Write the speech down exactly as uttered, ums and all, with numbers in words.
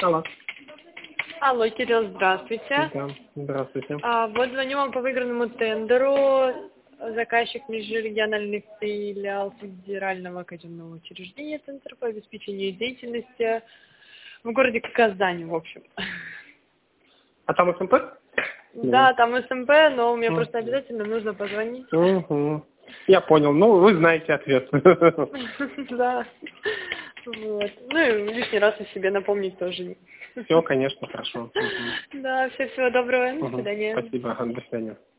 Алло. Алло, Кирилл, здравствуйте. Да, здравствуйте. А, вот звоню вам по выигранному тендеру. Заказчик межрегиональный филиал Федерального академного учреждения Центр по обеспечению деятельности в городе Казань, в общем. А там СМП? Да, там СМП, но мне Угу. просто обязательно нужно позвонить. Угу. Я понял. Ну, вы знаете ответ. Да. Вот. Ну и лишний раз о себе напомнить тоже. Все, конечно, хорошо. Да, все, всего доброго. До свидания. Спасибо. До свидания.